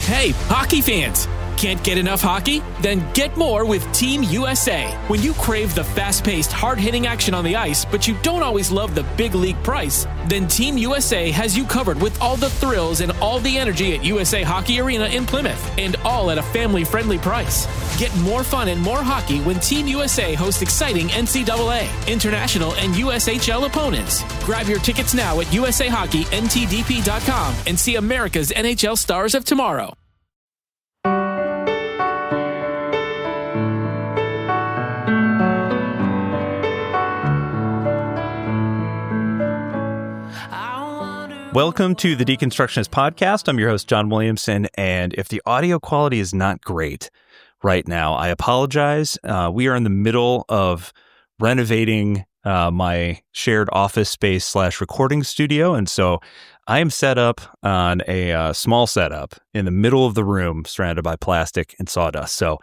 Hey, hockey fans! Can't get enough hockey? Then get more with Team USA. When you crave the fast-paced, hard-hitting action on the ice, but you don't always love the big league price, then Team USA has you covered with all the thrills and all the energy at USA Hockey Arena in Plymouth, and all at a family-friendly price. Get more fun and more hockey when Team USA hosts exciting NCAA, international, and USHL opponents. Grab your tickets now at USAHockeyNTDP.com and see America's NHL stars of tomorrow. Welcome to the Deconstructionist Podcast. I'm your host, John Williamson, and if the audio quality is not great right now, I apologize. We are in the middle of renovating my shared office space / recording studio, and so I am set up on a small setup in the middle of the room surrounded by plastic and sawdust. So,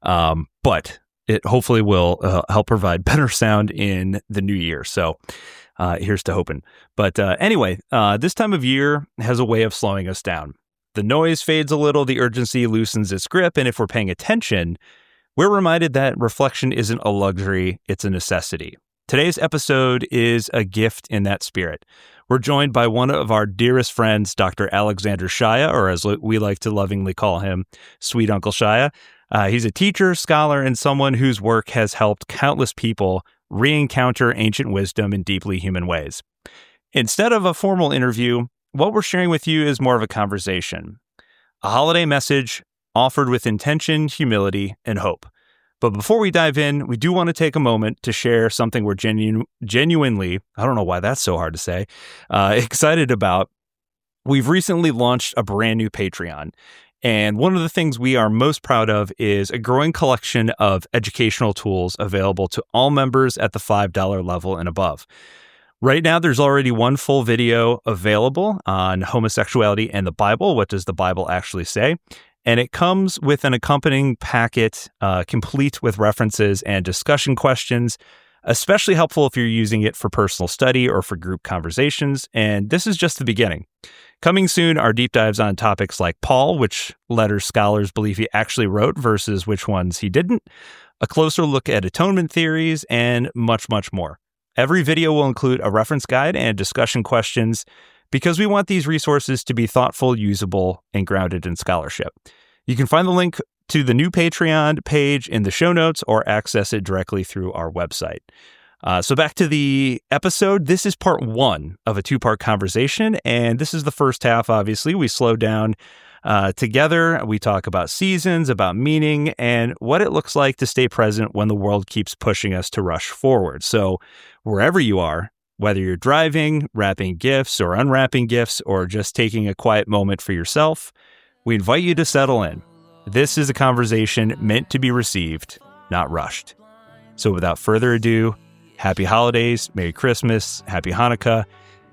but it hopefully will help provide better sound in the new year. So, here's to hoping. But anyway, this time of year has a way of slowing us down. The noise fades a little, the urgency loosens its grip, and if we're paying attention, we're reminded that reflection isn't a luxury, it's a necessity. Today's episode is a gift in that spirit. We're joined by one of our dearest friends, Dr. Alexander Shaia, or as we like to lovingly call him, Sweet Uncle Shaia. He's a teacher, scholar, and someone whose work has helped countless people re-encounter ancient wisdom in deeply human ways. Instead of a formal interview, what we're sharing with you is more of a conversation, a holiday message offered with intention, humility, and hope. But before we dive in, we do want to take a moment to share something we're genuinely, I don't know why that's so hard to say, excited about. We've recently launched a brand new Patreon. And one of the things we are most proud of is a growing collection of educational tools available to all members at the $5 level and above. Right now, there's already one full video available on homosexuality and the Bible. What does the Bible actually say? And it comes with an accompanying packet complete with references and discussion questions, especially helpful if you're using it for personal study or for group conversations. And this is just the beginning. Coming soon are deep dives on topics like Paul, which letters scholars believe he actually wrote versus which ones he didn't, a closer look at atonement theories, and much, much more. Every video will include a reference guide and discussion questions because we want these resources to be thoughtful, usable, and grounded in scholarship. You can find the link to the new Patreon page in the show notes or access it directly through our website. So back to the episode. This is part one of a two-part conversation, and this is the first half, obviously. We slow down together. We talk about seasons, about meaning, and what it looks like to stay present when the world keeps pushing us to rush forward. So wherever you are, whether you're driving, wrapping gifts or unwrapping gifts, or just taking a quiet moment for yourself, we invite you to settle in. This is a conversation meant to be received, not rushed. So without further ado, happy holidays, Merry Christmas, Happy Hanukkah.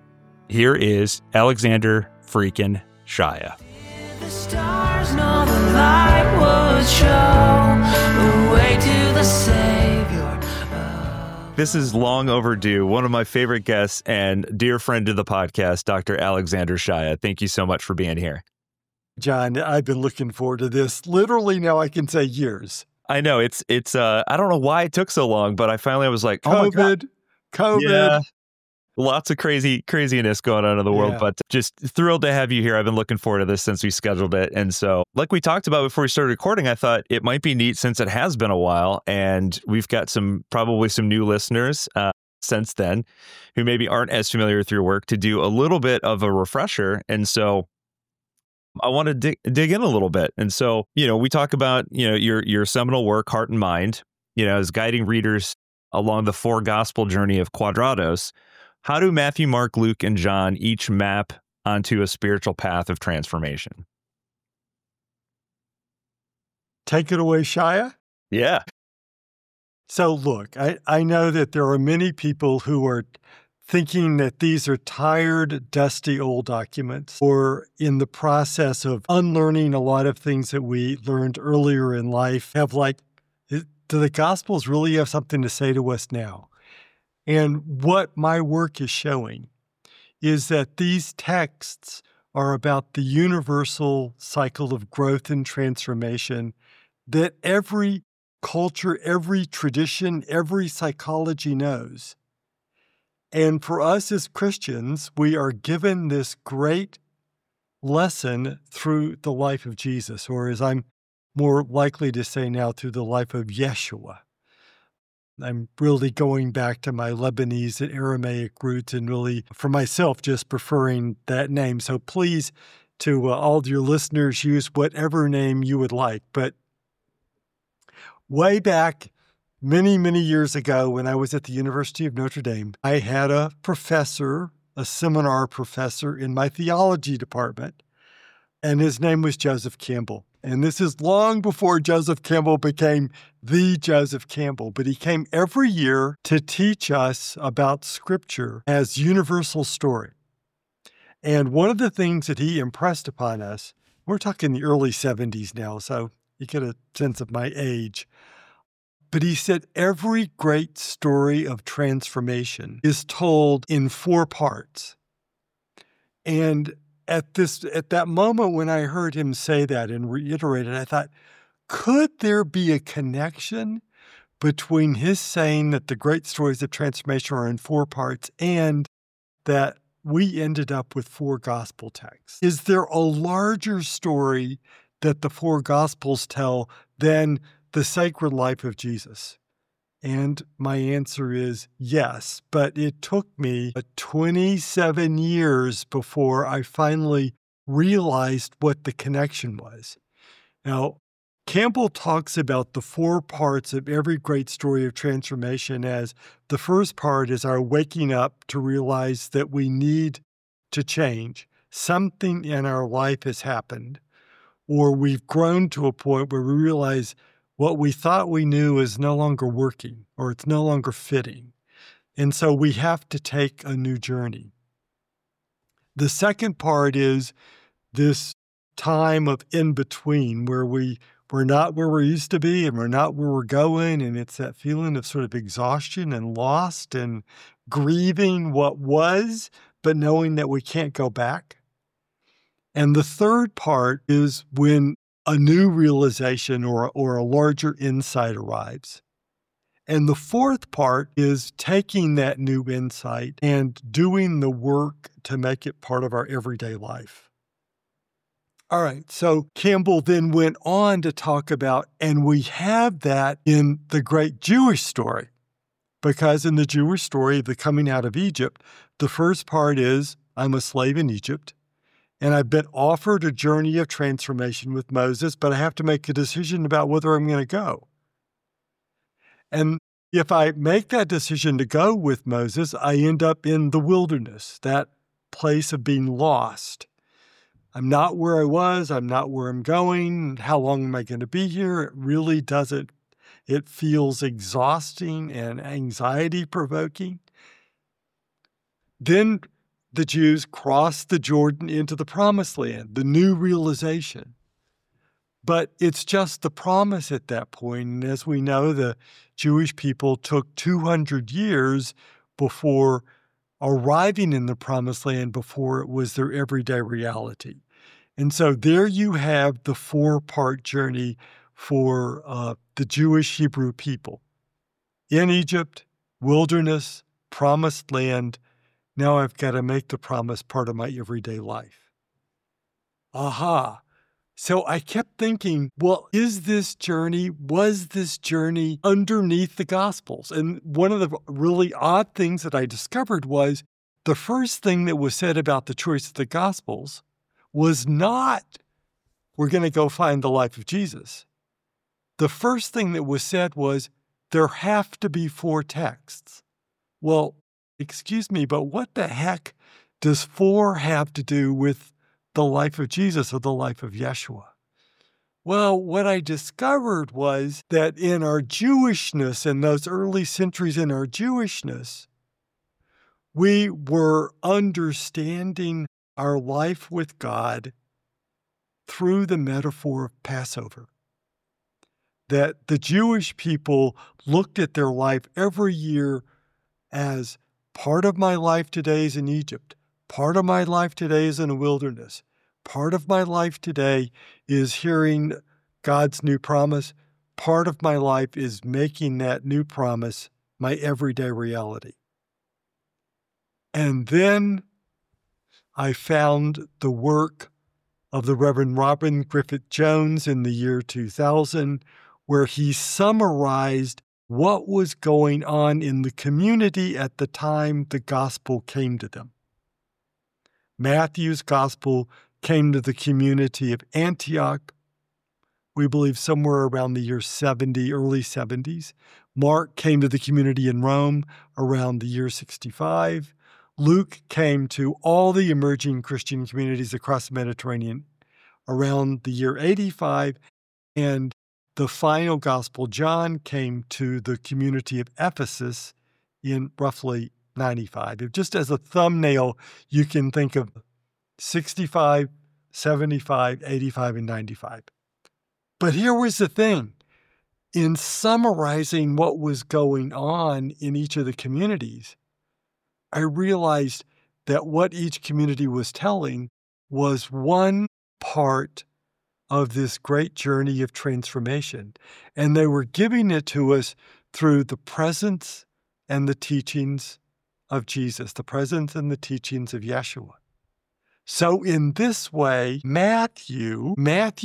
Here is Alexander freaking Shaia. The stars know the light would show the way to the Savior. This is long overdue. One of my favorite guests and dear friend to the podcast, Dr. Alexander Shaia. Thank you so much for being here. John, I've been looking forward to this literally now I can say years. I know it's I don't know why it took so long, but I finally was like, oh my God. COVID. Yeah. Lots of craziness going on in the world, but just thrilled to have you here. I've been looking forward to this since we scheduled it. And so like we talked about before we started recording, I thought it might be neat since it has been a while and we've got probably some new listeners since then who maybe aren't as familiar with your work to do a little bit of a refresher. And so I want to dig in a little bit. And so, we talk about, your seminal work, Heart and Mind, as guiding readers along the four gospel journey of Quadrados. How do Matthew, Mark, Luke, and John each map onto a spiritual path of transformation? Take it away, Shaia. Yeah. So look, I know that there are many people who are thinking that these are tired, dusty old documents, or in the process of unlearning a lot of things that we learned earlier in life, have do the Gospels really have something to say to us now? And what my work is showing is that these texts are about the universal cycle of growth and transformation that every culture, every tradition, every psychology knows. And for us as Christians, we are given this great lesson through the life of Jesus, or as I'm more likely to say now, through the life of Yeshua. I'm really going back to my Lebanese and Aramaic roots and really, for myself, just preferring that name. So please, to all of your listeners, use whatever name you would like. But way back many, many years ago when I was at the University of Notre Dame, I had a professor, a seminar professor in my theology department, and his name was Joseph Campbell. And this is long before Joseph Campbell became the Joseph Campbell, but he came every year to teach us about Scripture as universal story. And one of the things that he impressed upon us, we're talking the early 70s now, so you get a sense of my age, but he said every great story of transformation is told in 4 parts. And at that moment when I heard him say that and reiterate it, I thought, could there be a connection between his saying that the great stories of transformation are in 4 parts and that we ended up with 4 gospel texts? Is there a larger story that the 4 gospels tell than the sacred life of Jesus? And my answer is yes, but it took me 27 years before I finally realized what the connection was. Now, Campbell talks about the 4 parts of every great story of transformation as the first part is our waking up to realize that we need to change. Something in our life has happened, or we've grown to a point where we realize what we thought we knew is no longer working, or it's no longer fitting. And so we have to take a new journey. The second part is this time of in-between where we're not where we used to be and we're not where we're going, and it's that feeling of sort of exhaustion and lost and grieving what was, but knowing that we can't go back. And the third part is when a new realization or a larger insight arrives. And the fourth part is taking that new insight and doing the work to make it part of our everyday life. All right, so Campbell then went on to talk about, and we have that in the great Jewish story, because in the Jewish story of the coming out of Egypt, the first part is, I'm a slave in Egypt. And I've been offered a journey of transformation with Moses, but I have to make a decision about whether I'm going to go. And if I make that decision to go with Moses, I end up in the wilderness, that place of being lost. I'm not where I was. I'm not where I'm going. How long am I going to be here? It really doesn't. It feels exhausting and anxiety-provoking. Then the Jews crossed the Jordan into the Promised Land, the new realization. But it's just the promise at that point. And as we know, the Jewish people took 200 years before arriving in the Promised Land, before it was their everyday reality. And so there you have the 4-part journey for the Jewish Hebrew people. In Egypt, wilderness, Promised Land. Now I've got to make the promise part of my everyday life. Aha. So I kept thinking, well, was this journey underneath the Gospels? And one of the really odd things that I discovered was the first thing that was said about the choice of the Gospels was not, we're going to go find the life of Jesus. The first thing that was said was, there have to be 4 texts. Well, excuse me, but what the heck does 4 have to do with the life of Jesus or the life of Yeshua? Well, what I discovered was that in our Jewishness, in those early centuries in our Jewishness, we were understanding our life with God through the metaphor of Passover. That the Jewish people looked at their life every year as part of my life today is in Egypt. Part of my life today is in a wilderness. Part of my life today is hearing God's new promise. Part of my life is making that new promise my everyday reality. And then I found the work of the Reverend Robin Griffith Jones in the year 2000, where he summarized what was going on in the community at the time the gospel came to them. Matthew's gospel came to the community of Antioch, we believe somewhere around the year 70, early 70s. Mark came to the community in Rome around the year 65. Luke came to all the emerging Christian communities across the Mediterranean around the year 85. And the final gospel, John, came to the community of Ephesus in roughly 95. If just as a thumbnail, you can think of 65, 75, 85, and 95. But here was the thing. In summarizing what was going on in each of the communities, I realized that what each community was telling was one part of this great journey of transformation. And they were giving it to us through the presence and the teachings of Jesus, the presence and the teachings of Yeshua. So in this way, Matthew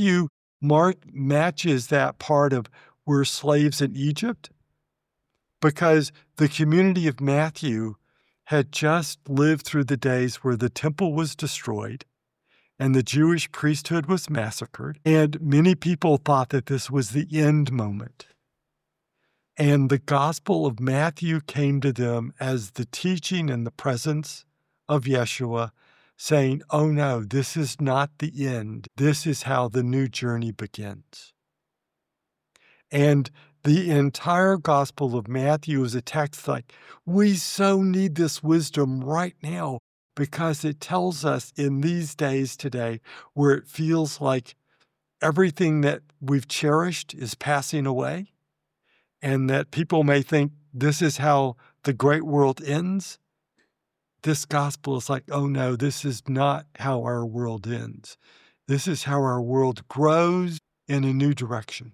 matches that part of we're slaves in Egypt, because the community of Matthew had just lived through the days where the temple was destroyed and the Jewish priesthood was massacred, and many people thought that this was the end moment. And the Gospel of Matthew came to them as the teaching and the presence of Yeshua, saying, oh no, this is not the end. This is how the new journey begins. And the entire Gospel of Matthew is a text like, we so need this wisdom right now, because it tells us in these days today where it feels like everything that we've cherished is passing away, and that people may think this is how the great world ends. This gospel is like, oh no, this is not how our world ends. This is how our world grows in a new direction.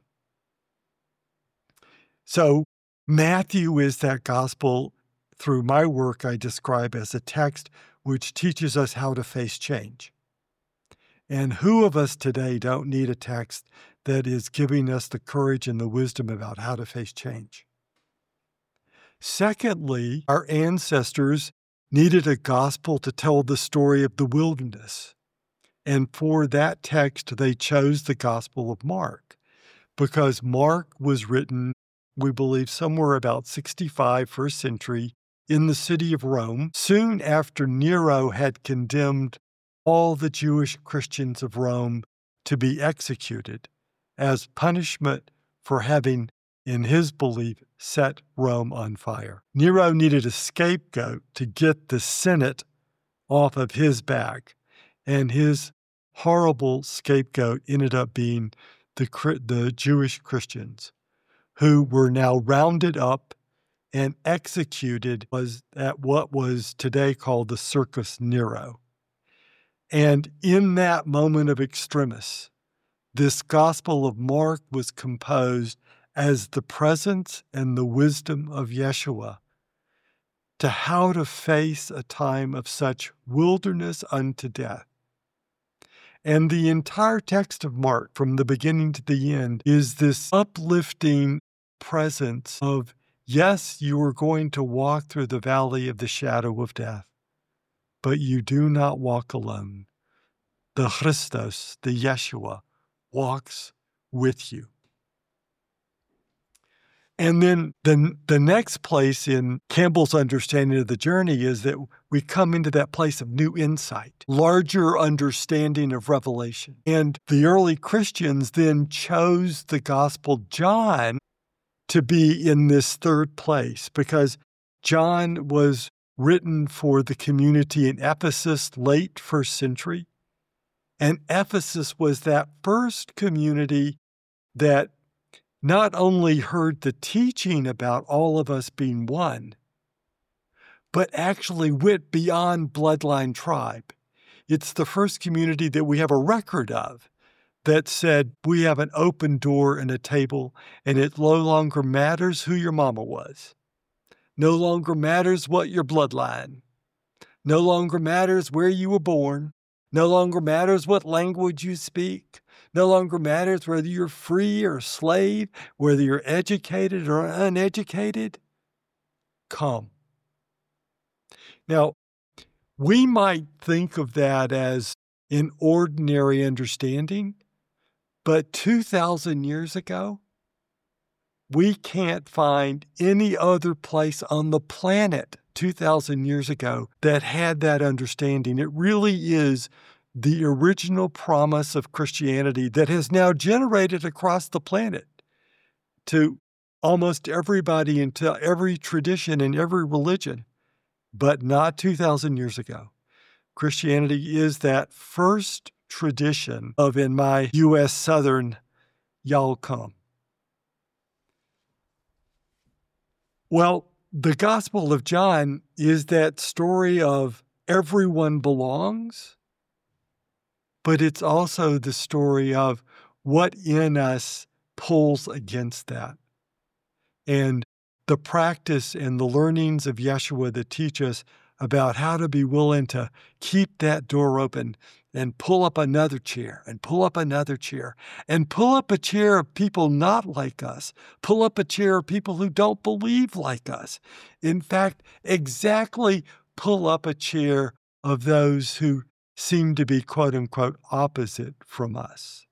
So Matthew is that gospel through my work I describe as a text which teaches us how to face change. And who of us today don't need a text that is giving us the courage and the wisdom about how to face change? Secondly, our ancestors needed a gospel to tell the story of the wilderness. And for that text, they chose the Gospel of Mark, because Mark was written, we believe, somewhere about 65, first century, in the city of Rome, soon after Nero had condemned all the Jewish Christians of Rome to be executed as punishment for having, in his belief, set Rome on fire. Nero needed a scapegoat to get the Senate off of his back, and his horrible scapegoat ended up being the Jewish Christians, who were now rounded up and executed at what was today called the Circus Nero. And in that moment of extremis, this Gospel of Mark was composed as the presence and the wisdom of Yeshua to how to face a time of such wilderness unto death. And the entire text of Mark, from the beginning to the end, is this uplifting presence of, yes, you are going to walk through the valley of the shadow of death, but you do not walk alone. The Christos, the Yeshua, walks with you. And then the next place in Campbell's understanding of the journey is that we come into that place of new insight, larger understanding of revelation. And the early Christians then chose the Gospel John to be in this third place, because John was written for the community in Ephesus, late first century. And Ephesus was that first community that not only heard the teaching about all of us being one, but actually went beyond bloodline tribe. It's the first community that we have a record of that said we have an open door and a table, and it no longer matters who your mama was. No longer matters what your bloodline. No longer matters where you were born. No longer matters what language you speak. No longer matters whether you're free or slave, whether you're educated or uneducated. Come. Now, we might think of that as an ordinary understanding, but 2,000 years ago, we can't find any other place on the planet 2,000 years ago that had that understanding. It really is the original promise of Christianity that has now generated across the planet to almost everybody, into every tradition and every religion, but not 2,000 years ago. Christianity is that first tradition of, in my U.S. Southern, y'all come. Well, the Gospel of John is that story of everyone belongs, but it's also the story of what in us pulls against that. And the practice and the learnings of Yeshua that teach us about how to be willing to keep that door open and pull up another chair and pull up another chair and pull up a chair of people not like us, pull up a chair of people who don't believe like us. In fact, exactly pull up a chair of those who seem to be, quote unquote, opposite from us.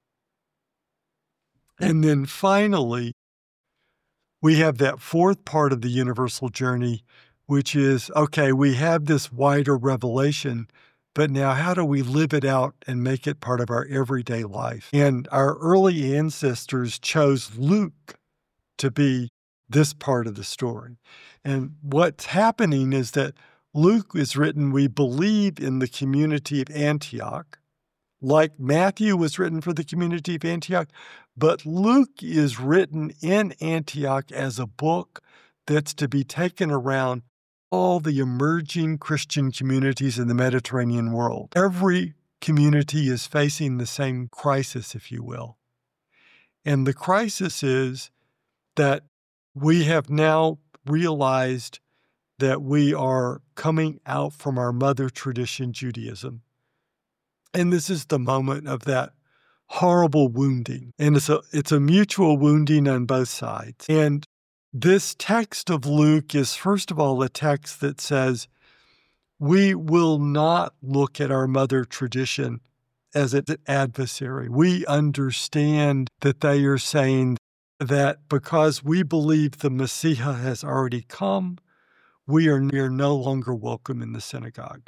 And then finally, we have that fourth part of the universal journey, which is, okay, we have this wider revelation, but now how do we live it out and make it part of our everyday life? And our early ancestors chose Luke to be this part of the story. And what's happening is that Luke is written, we believe, in the community of Antioch, like Matthew was written for the community of Antioch, but Luke is written in Antioch as a book that's to be taken around all the emerging Christian communities in the Mediterranean world. Every community is facing the same crisis, if you will. And the crisis is that we have now realized that we are coming out from our mother tradition, Judaism. And this is the moment of that horrible wounding. And it's a mutual wounding on both sides. And this text of Luke is, first of all, a text that says, we will not look at our mother tradition as an adversary. We understand that they are saying that because we believe the Messiah has already come, we are no longer welcome in the synagogue.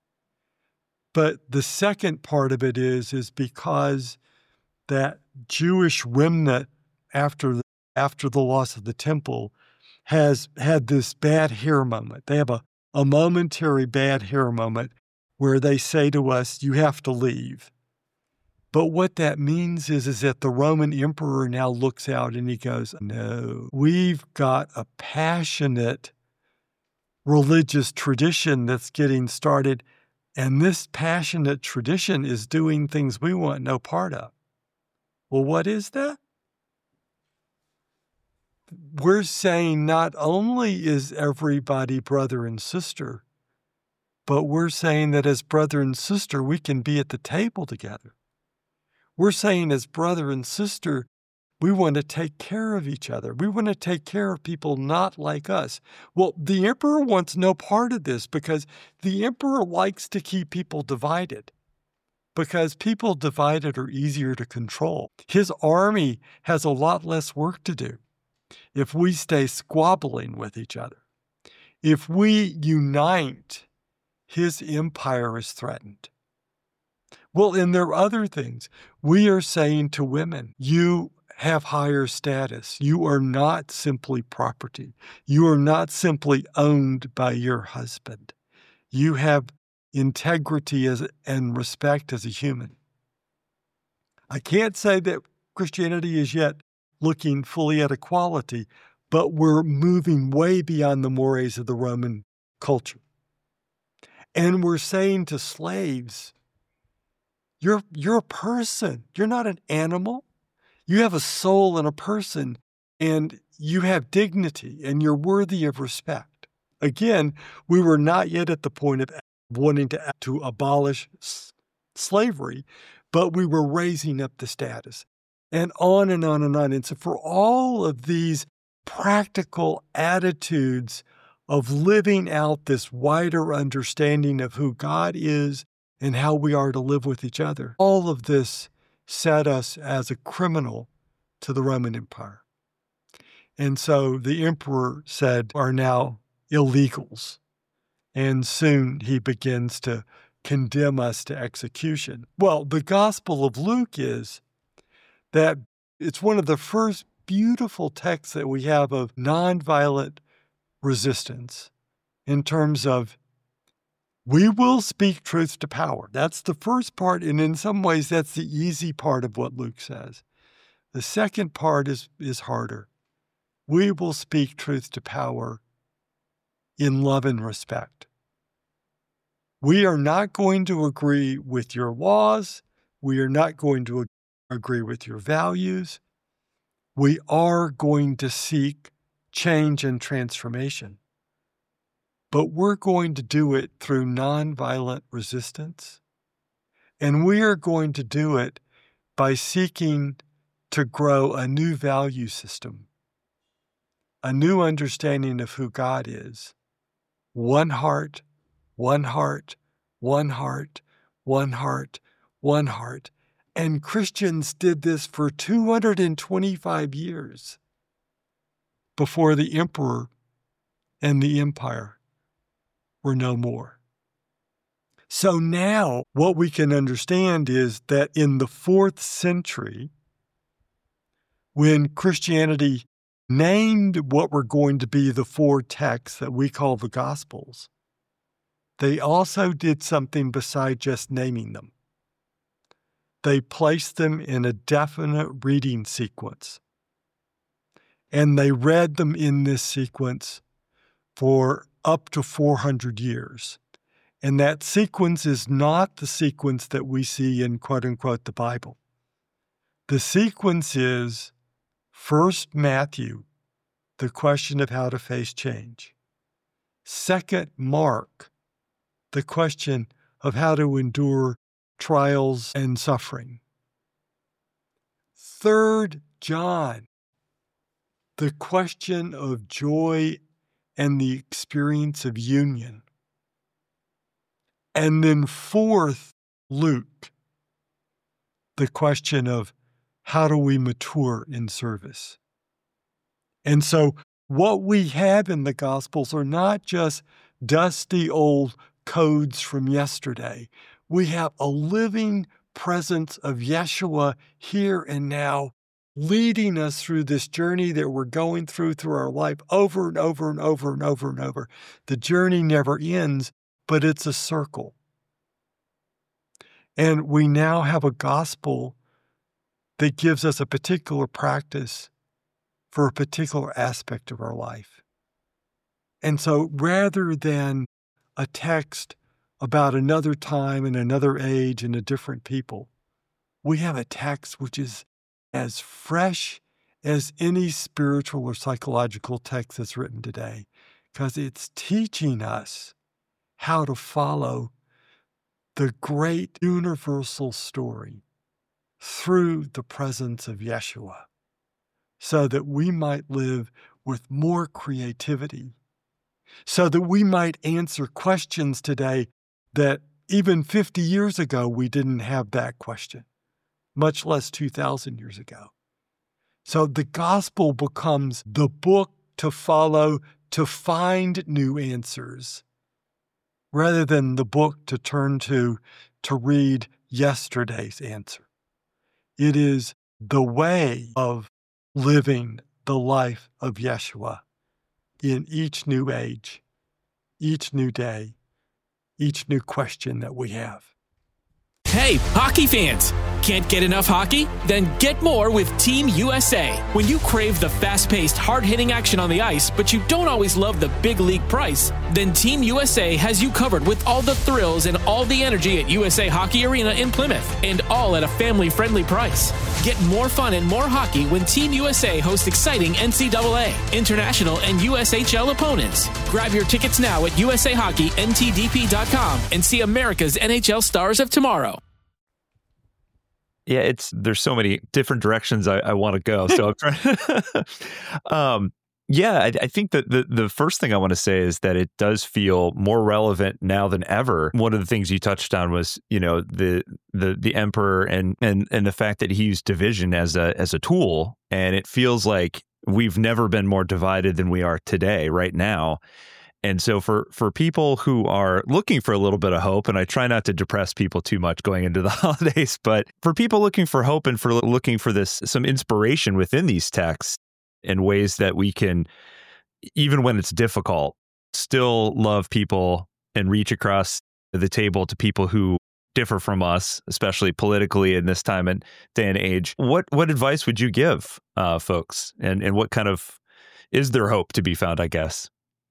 But the second part of it is because that Jewish remnant after the loss of the temple has had this bad hair moment. They have a momentary bad hair moment where they say to us, you have to leave. But what that means is that the Roman emperor now looks out and he goes, no, we've got a passionate religious tradition that's getting started, and this passionate tradition is doing things we want no part of. Well, what is that? We're saying not only is everybody brother and sister, but we're saying that as brother and sister, we can be at the table together. We're saying as brother and sister, we want to take care of each other. We want to take care of people not like us. Well, the emperor wants no part of this because the emperor likes to keep people divided, because people divided are easier to control. His army has a lot less work to do if we stay squabbling with each other. If we unite, his empire is threatened. Well, and there are other things. We are saying to women, you have higher status. You are not simply property. You are not simply owned by your husband. You have integrity and respect as a human. I can't say that Christianity is yet looking fully at equality, but we're moving way beyond the mores of the Roman culture. And we're saying to slaves, You're a person. You're not an animal. You have a soul and a person, and you have dignity, and you're worthy of respect. Again, we were not yet at the point of wanting to abolish slavery, but we were raising up the status, and on and on and on. And so for all of these practical attitudes of living out this wider understanding of who God is and how we are to live with each other, all of this set us as a criminal to the Roman Empire. And so the emperor said, are now illegals. And soon he begins to condemn us to execution. Well, the Gospel of Luke is that it's one of the first beautiful texts that we have of nonviolent resistance in terms of we will speak truth to power. That's the first part, and in some ways that's the easy part of what Luke says. The second part is harder. We will speak truth to power in love and respect. We are not going to agree with your laws. We are not going to agree with your values. We are going to seek change and transformation. But we're going to do it through nonviolent resistance. And we are going to do it by seeking to grow a new value system, a new understanding of who God is. One heart, one heart, one heart, one heart, one heart. And Christians did this for 225 years before the emperor and the empire were no more. So now what we can understand is that in the 4th century, when Christianity named what were going to be the 4 texts that we call the Gospels, they also did something beside just naming them. They placed them in a definite reading sequence. And they read them in this sequence for up to 400 years. And that sequence is not the sequence that we see in quote unquote the Bible. The sequence is first Matthew, the question of how to face change. Second Mark, the question of how to endure trials and suffering. Third John, the question of joy and the experience of union. And then fourth, Luke, the question of how do we mature in service. And so what we have in the Gospels are not just dusty old codes from yesterday. We have a living presence of Yeshua here and now, leading us through this journey that we're going through our life over and over and over and over and over. The journey never ends, but it's a circle. And we now have a gospel that gives us a particular practice for a particular aspect of our life. And so rather than a text about another time and another age and a different people, we have a text which is as fresh as any spiritual or psychological text that's written today, because it's teaching us how to follow the great universal story through the presence of Yeshua, so that we might live with more creativity, so that we might answer questions today that even 50 years ago we didn't have that question, much less 2,000 years ago. So the gospel becomes the book to follow to find new answers, rather than the book to turn to read yesterday's answer. It is the way of living the life of Yeshua in each new age, each new day, each new question that we have. Hey, hockey fans! Can't get enough hockey? Then get more with Team USA. When you crave the fast-paced, hard-hitting action on the ice, but you don't always love the big league price, then Team USA has you covered with all the thrills and all the energy at USA Hockey Arena in Plymouth, and all at a family-friendly price. Get more fun and more hockey when Team USA hosts exciting NCAA, international, and USHL opponents. Grab your tickets now at USAHockeyNTDP.com and see America's NHL stars of tomorrow. Yeah, there's so many different directions I want to go. So I'm trying. I think that the first thing I want to say is that it does feel more relevant now than ever. One of the things you touched on was, the emperor and the fact that he used division as a tool, and it feels like we've never been more divided than we are today, right now. And so for people who are looking for a little bit of hope, and I try not to depress people too much going into the holidays, but for people looking for hope and for looking for some inspiration within these texts in ways that we can, even when it's difficult, still love people and reach across the table to people who differ from us, especially politically in this time and day and age. What advice would you give folks? And what kind of, is there hope to be found, I guess?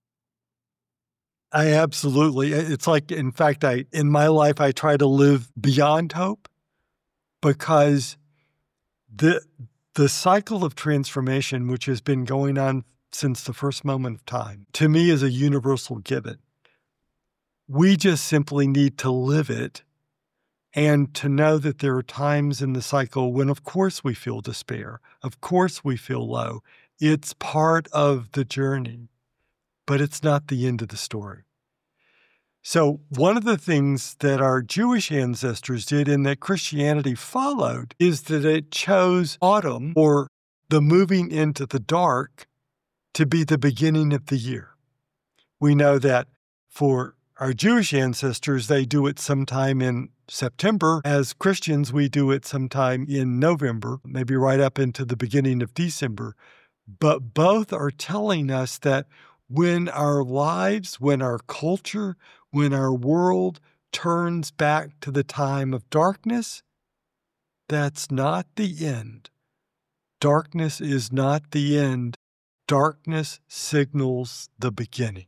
I absolutely. It's like, in fact, in my life, I try to live beyond hope, because the cycle of transformation, which has been going on since the first moment of time, to me is a universal given. We just simply need to live it and to know that there are times in the cycle when, of course, we feel despair. Of course, we feel low. It's part of the journey, but it's not the end of the story. So one of the things that our Jewish ancestors did and that Christianity followed is that it chose autumn, or the moving into the dark, to be the beginning of the year. We know that for our Jewish ancestors, they do it sometime in September. As Christians, we do it sometime in November, maybe right up into the beginning of December. But both are telling us that when our lives, when our culture, when our world turns back to the time of darkness, that's not the end. Darkness is not the end. Darkness signals the beginning.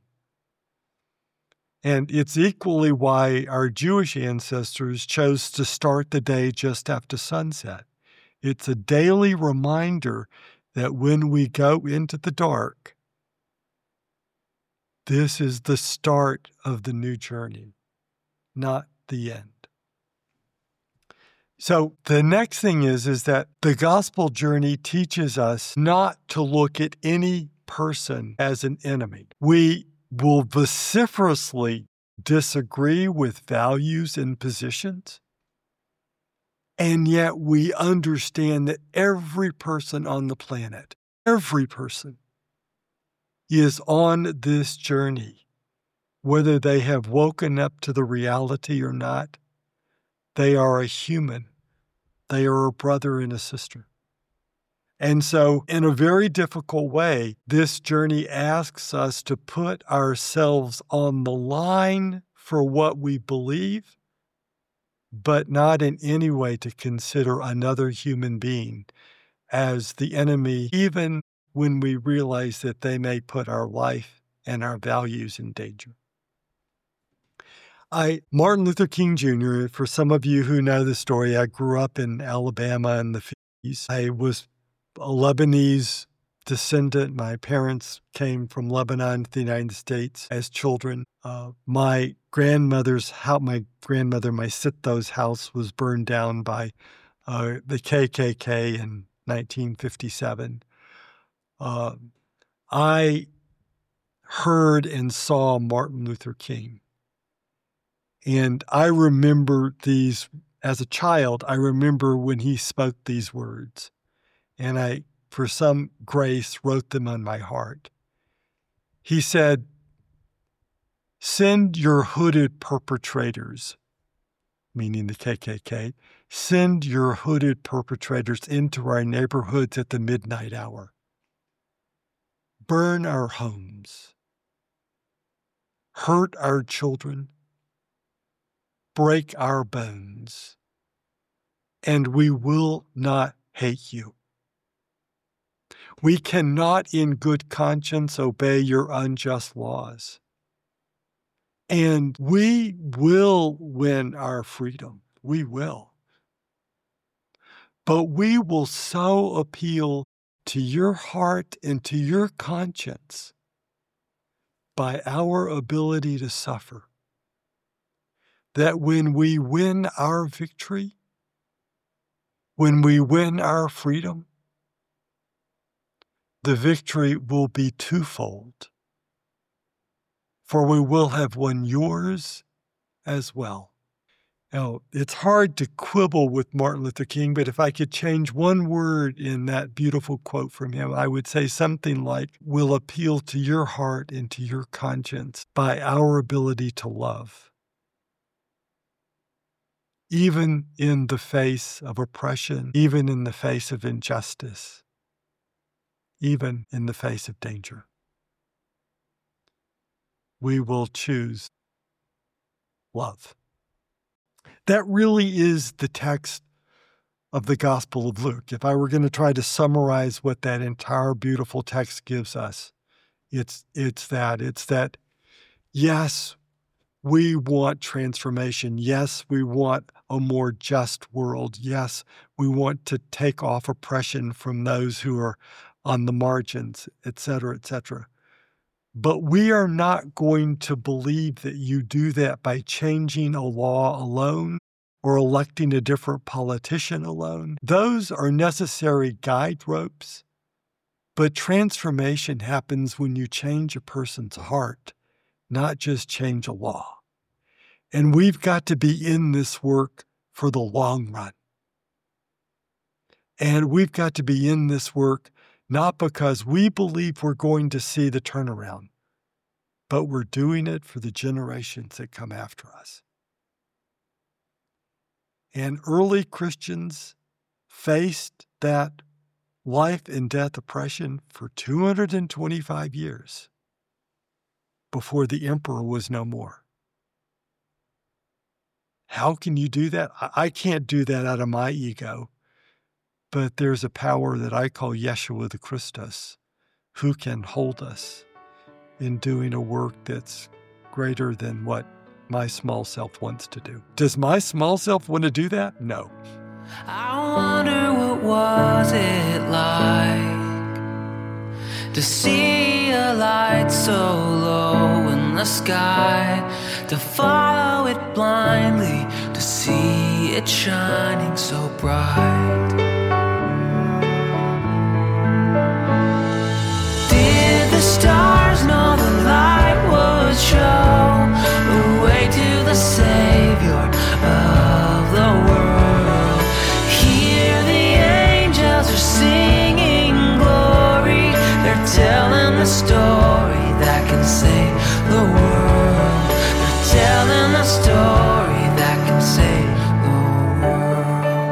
And it's equally why our Jewish ancestors chose to start the day just after sunset. It's a daily reminder that when we go into the dark, this is the start of the new journey, not the end. So the next thing is that the gospel journey teaches us not to look at any person as an enemy. We will vociferously disagree with values and positions, and yet we understand that every person on the planet, every person, is on this journey, whether they have woken up to the reality or not. They are a human. They are a brother and a sister. And so, in a very difficult way, this journey asks us to put ourselves on the line for what we believe, but not in any way to consider another human being as the enemy, even when we realize that they may put our life and our values in danger. Martin Luther King Jr., for some of you who know the story, I grew up in Alabama in the 50s. I was a Lebanese descendant. My parents came from Lebanon to the United States as children. My grandmother's house, my Sitto's house, was burned down by the KKK in 1957. I heard and saw Martin Luther King. And I remember these, as a child, I remember when he spoke these words. And I, for some grace, wrote them on my heart. He said, "Send your hooded perpetrators," meaning the KKK, "send your hooded perpetrators into our neighborhoods at the midnight hour. Burn our homes, hurt our children, break our bones, and we will not hate you. We cannot in good conscience obey your unjust laws. And we will win our freedom. We will. But we will so appeal to your heart and to your conscience by our ability to suffer, that when we win our victory, when we win our freedom, the victory will be twofold, for we will have won yours as well. Now, it's hard to quibble with Martin Luther King, but if I could change one word in that beautiful quote from him, I would say something like, we'll appeal to your heart and to your conscience by our ability to love, even in the face of oppression, even in the face of injustice, even in the face of danger. We will choose love. That really is the text of the Gospel of Luke. If I were going to try to summarize what that entire beautiful text gives us, it's that, yes, we want transformation. Yes, we want a more just world. Yes, we want to take off oppression from those who are on the margins, et cetera, et cetera. But we are not going to believe that you do that by changing a law alone or electing a different politician alone. Those are necessary guide ropes, but transformation happens when you change a person's heart, not just change a law. And we've got to be in this work for the long run. And we've got to be in this work not because we believe we're going to see the turnaround, but we're doing it for the generations that come after us. And early Christians faced that life and death oppression for 225 years before the emperor was no more. How can you do that? I can't do that out of my ego. But there's a power that I call Yeshua the Christos, who can hold us in doing a work that's greater than what my small self wants to do. Does my small self want to do that? No. I wonder what was it like to see a light so low in the sky, to follow it blindly, to see it shining so bright. Stars know the light would show the way to the Savior of the world. Here the angels are singing glory. They're telling the story that can save the world. They're telling the story that can save the world.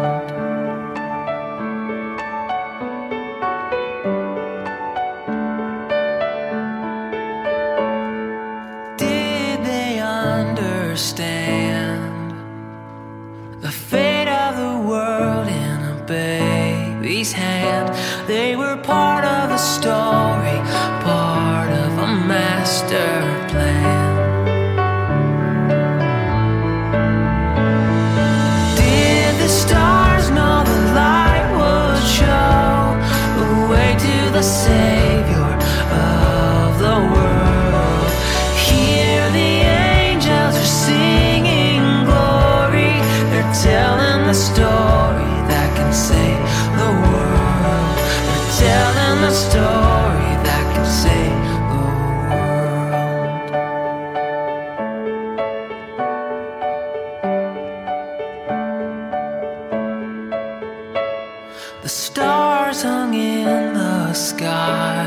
Understand the fate of the world in a baby's hand. They were part of the story, part of a master plan. Did the stars know the light would show the way to the Savior of the world? Hear the singing glory. They're telling the story that can save the world. They're telling the story that can save the world. The stars hung in the sky,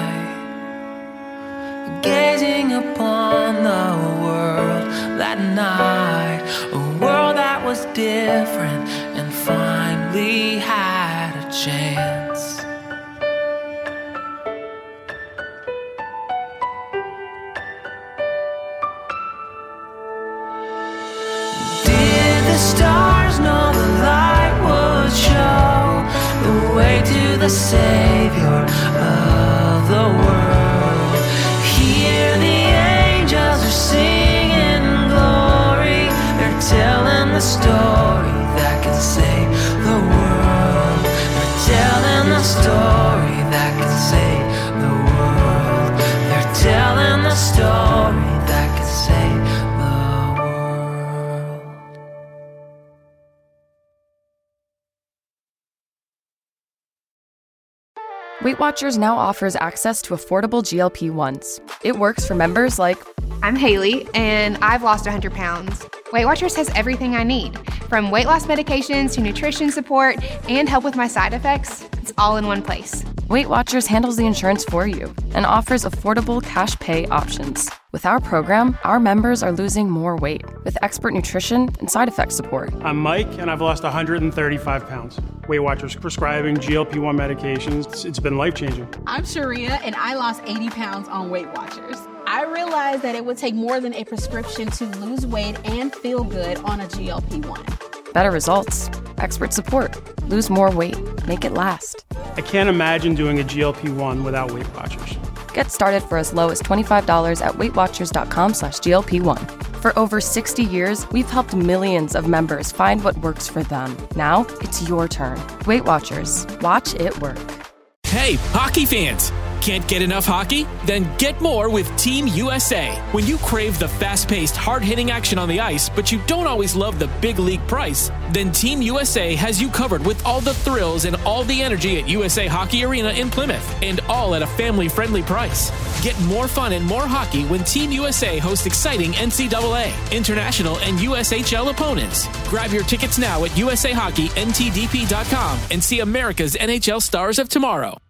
gazing upon the world that night, a world that was different and finally had a chance. Did the stars know the light would the Savior of the world. Hear the angels are singing glory. They're telling the story that can save the world. They're telling the story that can save the world. They're telling the story that can save the world. Weight Watchers now offers access to affordable GLP-1s. It works for members like... I'm Haley, and I've lost 100 pounds. Weight Watchers has everything I need, from weight loss medications to nutrition support and help with my side effects. It's all in one place. Weight Watchers handles the insurance for you and offers affordable cash pay options. With our program, our members are losing more weight with expert nutrition and side effect support. I'm Mike, and I've lost 135 pounds. Weight Watchers prescribing GLP-1 medications. It's been life-changing. I'm Sharia, and I lost 80 pounds on Weight Watchers. I realized that it would take more than a prescription to lose weight and feel good on a GLP-1. Better results, expert support, lose more weight, make it last. I can't imagine doing a GLP-1 without Weight Watchers. Get started for as low as $25 at WeightWatchers.com/GLP-1. For over 60 years, we've helped millions of members find what works for them. Now, it's your turn. Weight Watchers. Watch it work. Hey, hockey fans! Can't get enough hockey? Then get more with Team USA. When you crave the fast-paced, hard-hitting action on the ice, but you don't always love the big league price, then Team USA has you covered with all the thrills and all the energy at USA Hockey Arena in Plymouth, and all at a family-friendly price. Get more fun and more hockey when Team USA hosts exciting NCAA, international, and USHL opponents. Grab your tickets now at USAHockeyNTDP.com and see America's NHL stars of tomorrow.